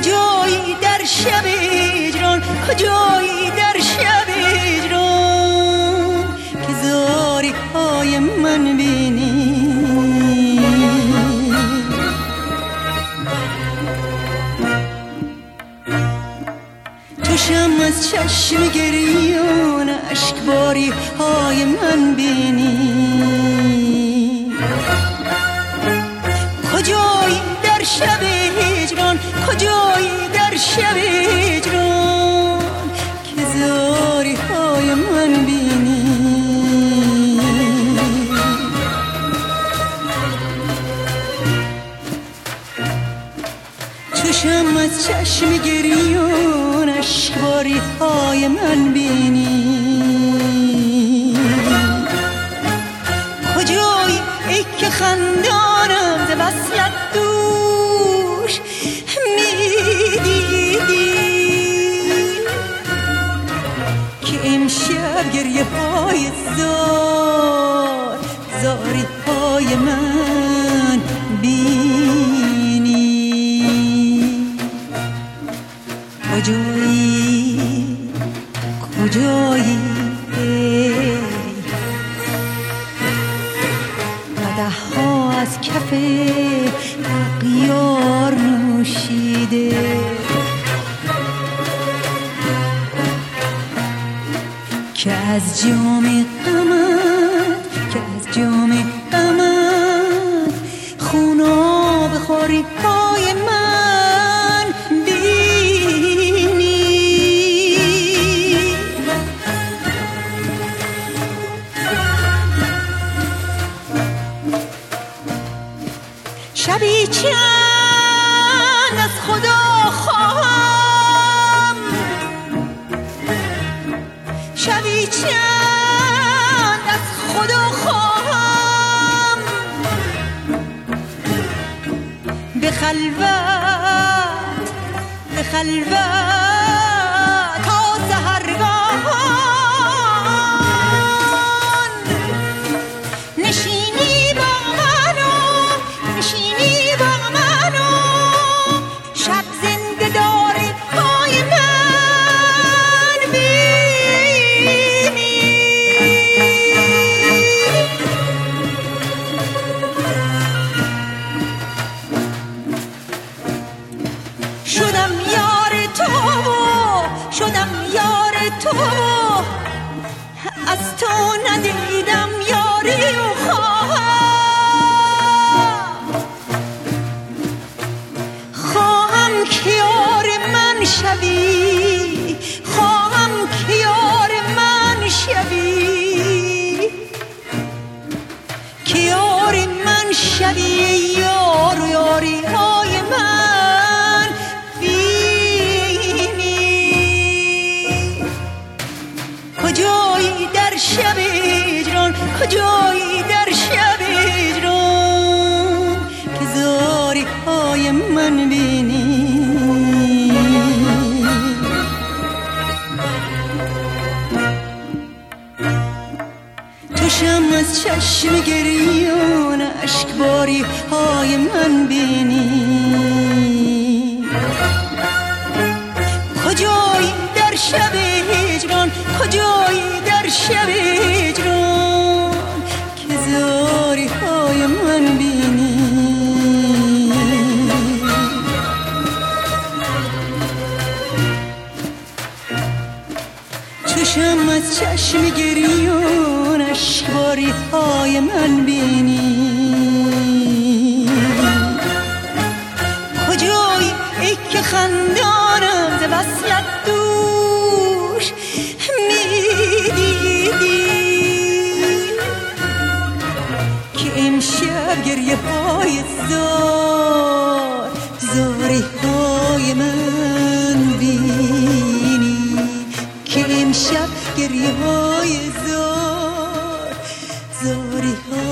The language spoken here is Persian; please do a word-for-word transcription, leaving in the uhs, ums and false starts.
کجایی در شب هجران، کجایی در شب هجران که زاری های من بینی. تو شم از چشم گریان اشکباری های من بینی. کجایی در شب هجران، کجایی در شب هجران که زاری های من بینی. چشم از چشم گریان اشکباری های من بینی. کجایی ای که خندانم ز وصلت دوش میدیدی که امشب گریه های زار زاری های من بینی. کجایی کجایی قدح ها از کف اغیار نوشیده که از جام غمت که از جام غمت خونا به خوری های من بینی. شبی چند از خدا خواهم، شبی چند از خدا خواهم به خلوت به خلوت تا سحرگاهان نشینی با منو، نشینی با منو شب زنده داری پای من بینی. شدم یار تو شدم یار تو از تو ندیدم یاری و خواهم. خواهم که یار من شوی، خواهم که یار من شوی، که یار من شوی یار و یاری های من بینی. کجایی در شب هجران، کجایی در شب هجران که زاری های من بینی. تو شم از چشم گریان اشکباری های من بینی. کجایی در شب هجران، کجایی در شب هجران که زاری های من بینی. چشم از چشم گریان اشکباری های من بینی. کجایی ای که خندانم ز وصلت دوش میدیدی که امشب گریه های زار زاری های من بینی. که امشب گریه های زار زاری های